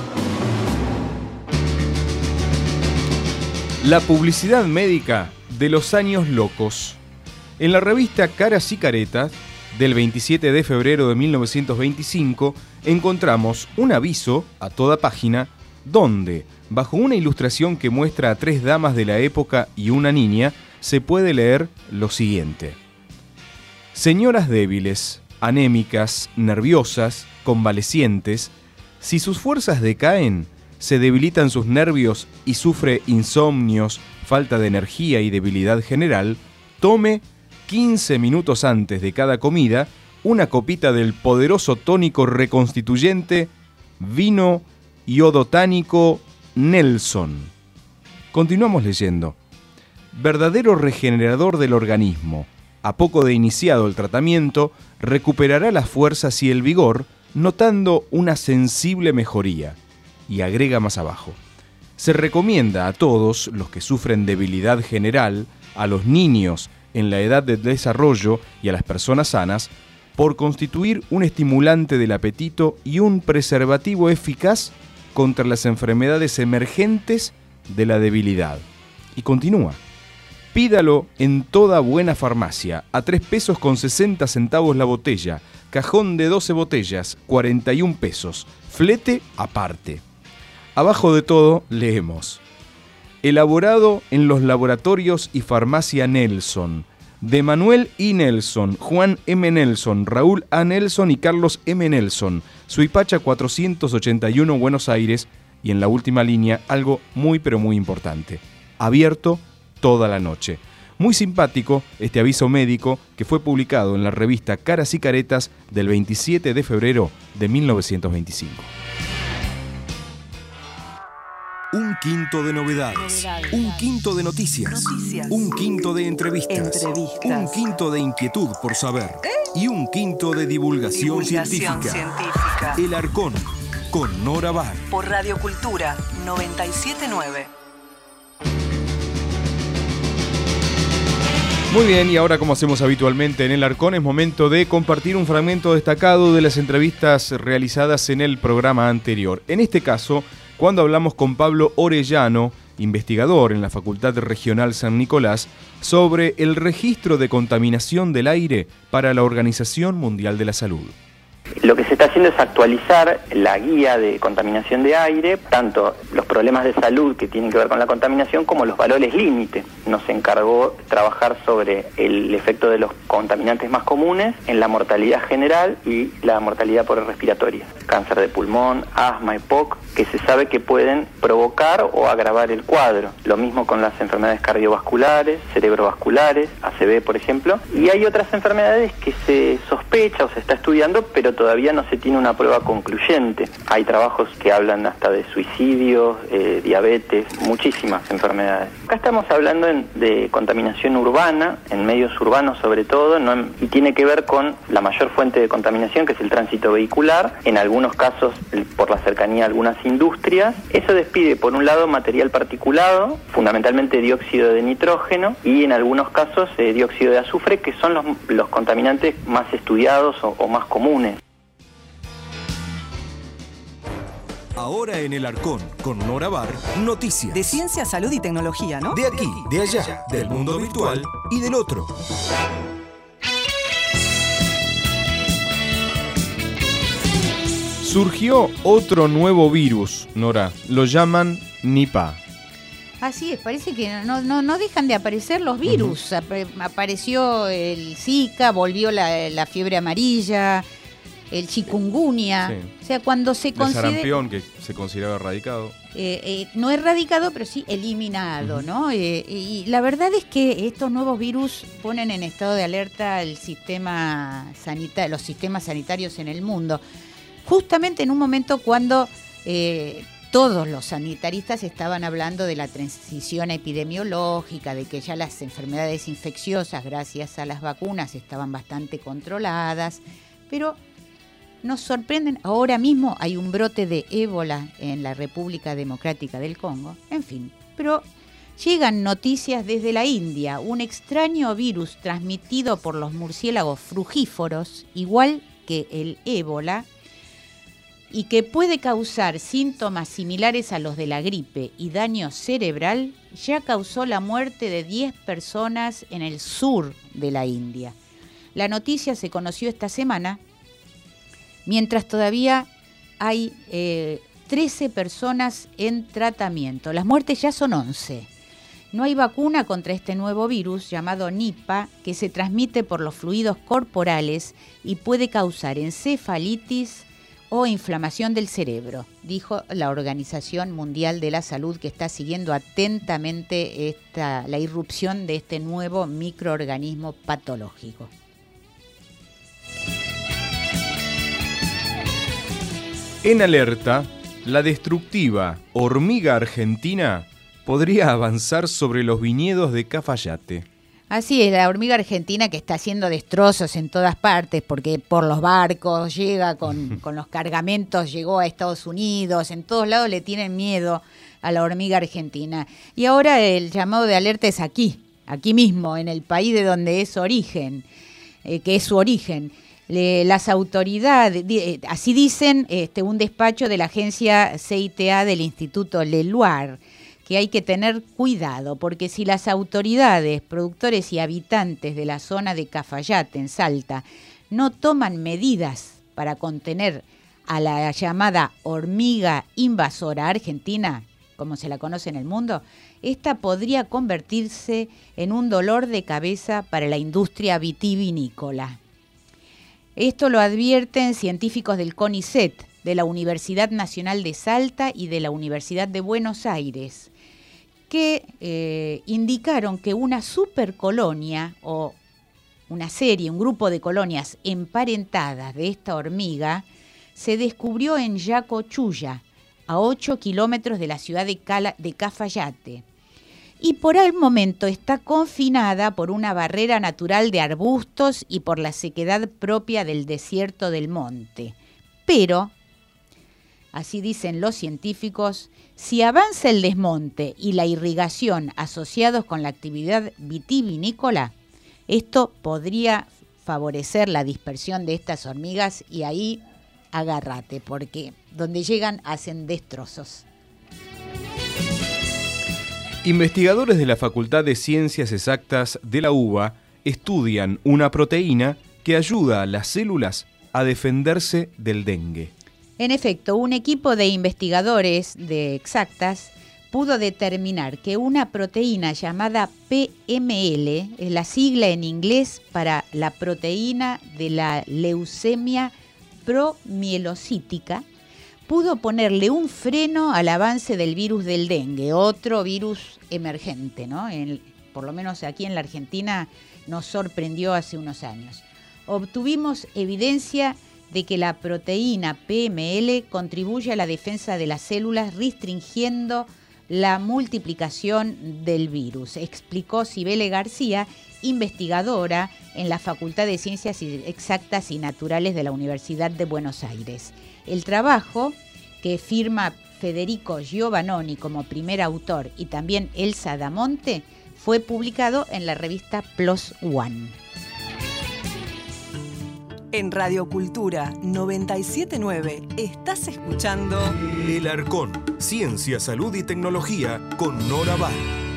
La publicidad médica de los años locos. En la revista Caras y Caretas, del veintisiete de febrero de mil novecientos veinticinco, encontramos un aviso a toda página donde, bajo una ilustración que muestra a tres damas de la época y una niña, se puede leer lo siguiente: señoras débiles, anémicas, nerviosas, convalecientes, si sus fuerzas decaen, se debilitan sus nervios y sufre insomnios, falta de energía y debilidad general, tome quince minutos antes de cada comida una copita del poderoso tónico reconstituyente vino iodotánico Nelson. Continuamos leyendo. Verdadero regenerador del organismo. A poco de iniciado el tratamiento, recuperará las fuerzas y el vigor, notando una sensible mejoría. Y agrega más abajo. Se recomienda a todos los que sufren debilidad general, a los niños en la edad de desarrollo y a las personas sanas, por constituir un estimulante del apetito y un preservativo eficaz contra las enfermedades emergentes de la debilidad. Y continúa. Pídalo en toda buena farmacia, a tres pesos con sesenta centavos la botella, cajón de doce botellas, cuarenta y un pesos, flete aparte. Abajo de todo leemos: elaborado en los laboratorios y farmacia Nelson, de Manuel I. Nelson, Juan M. Nelson, Raúl A. Nelson y Carlos M. Nelson, Suipacha cuatrocientos ochenta y uno, Buenos Aires. Y en la última línea, algo muy pero muy importante: abierto toda la noche. Muy simpático este aviso médico que fue publicado en la revista Caras y Caretas del veintisiete de febrero de mil novecientos veinticinco. Un quinto de novedades, novedades. Un quinto de noticias, noticias. Un quinto de entrevistas, entrevistas, un quinto de inquietud por saber ¿Eh? y un quinto de divulgación, divulgación científica. científica. El Arcón, con Nora Bar. Por Radio Cultura noventa y siete punto nueve. Muy bien, y ahora, como hacemos habitualmente en el Arcón, es momento de compartir un fragmento destacado de las entrevistas realizadas en el programa anterior. En este caso, cuando hablamos con Pablo Orellano, investigador en la Facultad Regional San Nicolás, sobre el registro de contaminación del aire para la Organización Mundial de la Salud. Lo que se está haciendo es actualizar la guía de contaminación de aire, tanto los problemas de salud que tienen que ver con la contaminación como los valores límite. Nos encargó trabajar sobre el efecto de los contaminantes más comunes en la mortalidad general y la mortalidad por respiratoria. Cáncer de pulmón, asma, E P O C, que se sabe que pueden provocar o agravar el cuadro. Lo mismo con las enfermedades cardiovasculares, cerebrovasculares, A C V por ejemplo. Y hay otras enfermedades que se sospecha o se está estudiando, pero todavía no se tiene una prueba concluyente. Hay trabajos que hablan hasta de suicidios, eh, diabetes, muchísimas enfermedades. Acá estamos hablando en, de contaminación urbana, en medios urbanos sobre todo, ¿no? Y tiene que ver con la mayor fuente de contaminación, que es el tránsito vehicular, en algunos casos por la cercanía a algunas industrias. Eso despide, por un lado, material particulado, fundamentalmente dióxido de nitrógeno, y en algunos casos eh, dióxido de azufre, que son los, los contaminantes más estudiados o, o más comunes. Ahora en el Arcón, con Nora Bar, noticias. De ciencia, salud y tecnología, ¿no? De aquí, de allá, del mundo virtual y del otro. Surgió otro nuevo virus, Nora. Lo llaman Nipah. Así es, parece que no, no, no dejan de aparecer los virus. Uh-huh. Apareció el Zika, volvió la, la fiebre amarilla, el chikungunya. Sí. O sea, cuando se considera... El sarampión, que se consideraba erradicado. Eh, eh, no erradicado, pero sí eliminado, uh-huh. ¿no? Eh, y la verdad es que estos nuevos virus ponen en estado de alerta el sistema sanita- los sistemas sanitarios en el mundo. Justamente en un momento cuando eh, todos los sanitaristas estaban hablando de la transición epidemiológica, de que ya las enfermedades infecciosas, gracias a las vacunas, estaban bastante controladas, pero nos sorprenden, ahora mismo hay un brote de ébola en la República Democrática del Congo, en fin, pero llegan noticias desde la India, un extraño virus transmitido por los murciélagos frugívoros, igual que el ébola, y que puede causar síntomas similares a los de la gripe y daño cerebral, ya causó la muerte de diez personas en el sur de la India. La noticia se conoció esta semana, mientras todavía hay eh, trece personas en tratamiento. Las muertes ya son once. No hay vacuna contra este nuevo virus llamado Nipah, que se transmite por los fluidos corporales y puede causar encefalitis o inflamación del cerebro, dijo la Organización Mundial de la Salud, que está siguiendo atentamente esta, la irrupción de este nuevo microorganismo patológico. En alerta, la destructiva hormiga argentina podría avanzar sobre los viñedos de Cafayate. Así es, la hormiga argentina que está haciendo destrozos en todas partes, porque por los barcos llega con, con los cargamentos, llegó a Estados Unidos, en todos lados le tienen miedo a la hormiga argentina. Y ahora el llamado de alerta es aquí, aquí mismo, en el país de donde es origen, eh, que es su origen. Le, las autoridades, di, así dicen este, un despacho de la agencia C I T A del Instituto Leluar, que hay que tener cuidado, porque si las autoridades, productores y habitantes de la zona de Cafayate, en Salta, no toman medidas para contener a la llamada hormiga invasora argentina, como se la conoce en el mundo, esta podría convertirse en un dolor de cabeza para la industria vitivinícola. Esto lo advierten científicos del CONICET, de la Universidad Nacional de Salta y de la Universidad de Buenos Aires, que eh, indicaron que una supercolonia o una serie, un grupo de colonias emparentadas de esta hormiga se descubrió en Yacochulla, a ocho kilómetros de la ciudad de, Cala, de Cafayate. Y por el momento está confinada por una barrera natural de arbustos y por la sequedad propia del desierto del monte. Pero, así dicen los científicos, si avanza el desmonte y la irrigación asociados con la actividad vitivinícola, esto podría favorecer la dispersión de estas hormigas y ahí agárrate, porque donde llegan hacen destrozos. Investigadores de la Facultad de Ciencias Exactas de la UBA estudian una proteína que ayuda a las células a defenderse del dengue. En efecto, un equipo de investigadores de Exactas pudo determinar que una proteína llamada P M L, es la sigla en inglés para la proteína de la leucemia promielocítica, pudo ponerle un freno al avance del virus del dengue, otro virus emergente, ¿no? En, por lo menos aquí en la Argentina nos sorprendió hace unos años. Obtuvimos evidencia de que la proteína P M L contribuye a la defensa de las células restringiendo la multiplicación del virus, explicó Cibele García, investigadora en la Facultad de Ciencias Exactas y Naturales de la Universidad de Buenos Aires. El trabajo, que firma Federico Giovannoni como primer autor y también Elsa Damonte, fue publicado en la revista Plus One. En Radio Cultura noventa y siete punto nueve estás escuchando El Arcón, Ciencia, Salud y Tecnología con Nora Val.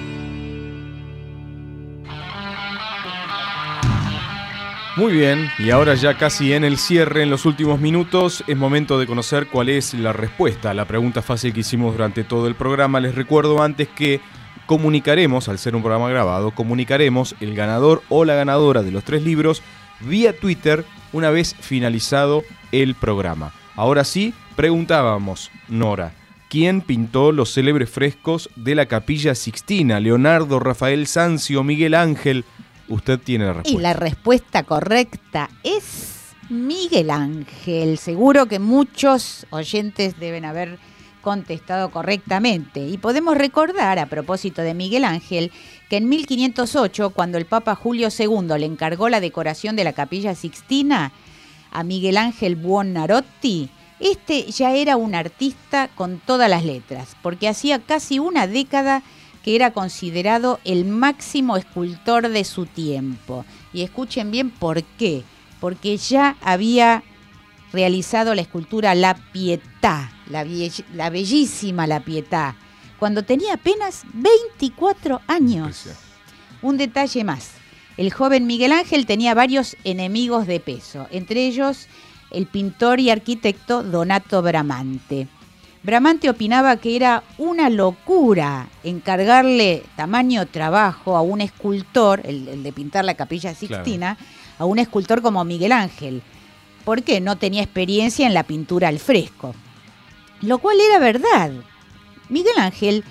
Muy bien, y ahora ya casi en el cierre, en los últimos minutos, es momento de conocer cuál es la respuesta a la pregunta fácil que hicimos durante todo el programa. Les recuerdo antes que comunicaremos, al ser un programa grabado, comunicaremos el ganador o la ganadora de los tres libros vía Twitter una vez finalizado el programa. Ahora sí, preguntábamos, Nora, ¿quién pintó los célebres frescos de la Capilla Sixtina? ¿Leonardo, Rafael Sanzio, Miguel Ángel? Usted tiene la respuesta. Y la respuesta correcta es Miguel Ángel. Seguro que muchos oyentes deben haber contestado correctamente. Y podemos recordar, a propósito de Miguel Ángel, que en mil quinientos ocho, cuando el Papa Julio segundo le encargó la decoración de la Capilla Sixtina a Miguel Ángel Buonarroti, este ya era un artista con todas las letras, porque hacía casi una década que era considerado el máximo escultor de su tiempo. Y escuchen bien por qué. Porque ya había realizado la escultura La Pietà, la, be- la bellísima La Pietà, cuando tenía apenas veinticuatro años. Un detalle más. El joven Miguel Ángel tenía varios enemigos de peso, entre ellos el pintor y arquitecto Donato Bramante. Bramante opinaba que era una locura encargarle tamaño trabajo a un escultor, el, el de pintar la Capilla Sixtina, claro, a un escultor como Miguel Ángel, porque no tenía experiencia en la pintura al fresco. Lo cual era verdad. Miguel Ángel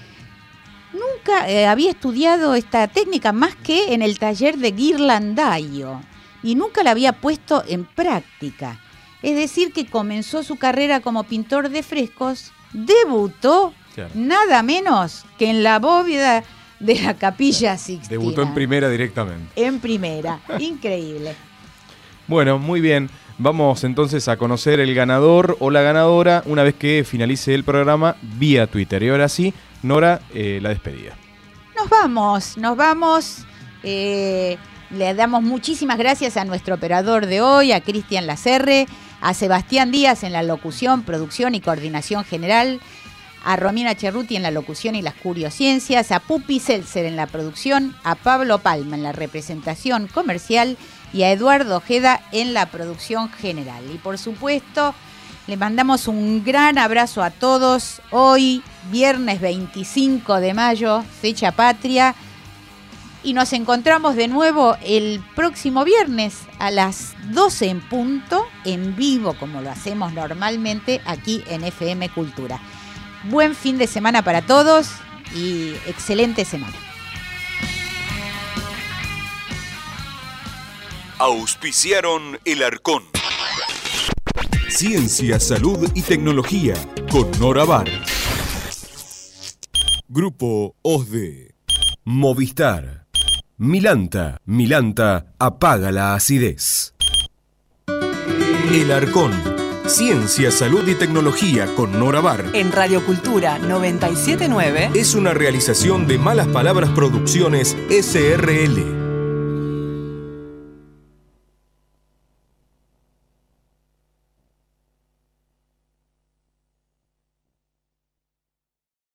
nunca eh, había estudiado esta técnica más que en el taller de Ghirlandaio y nunca la había puesto en práctica. Es decir, que comenzó su carrera como pintor de frescos, debutó claro. nada menos que en la bóveda de la Capilla Sixtina. Debutó en primera directamente. En primera, increíble. Bueno, muy bien. Vamos entonces a conocer el ganador o la ganadora una vez que finalice el programa vía Twitter. Y ahora sí, Nora, eh, la despedida. Nos vamos, nos vamos. Eh, le damos muchísimas gracias a nuestro operador de hoy, a Cristian Lacerre, a Sebastián Díaz en la locución, producción y coordinación general, a Romina Cerruti en la locución y las curiosciencias, a Pupi Seltzer en la producción, a Pablo Palma en la representación comercial y a Eduardo Ojeda en la producción general. Y por supuesto, le mandamos un gran abrazo a todos. Hoy, viernes veinticinco de mayo, fecha patria. Y nos encontramos de nuevo el próximo viernes a las doce en punto, en vivo, como lo hacemos normalmente, aquí en F M Cultura. Buen fin de semana para todos y excelente semana. Auspiciaron El Arcón. Ciencia, salud y tecnología con Nora Bar. Grupo O S D E. Movistar. Milanta. Milanta apaga la acidez. El Arcón. Ciencia, salud y tecnología con Nora Bar. En Radio Cultura noventa y siete punto nueve. Es una realización de Malas Palabras Producciones S R L.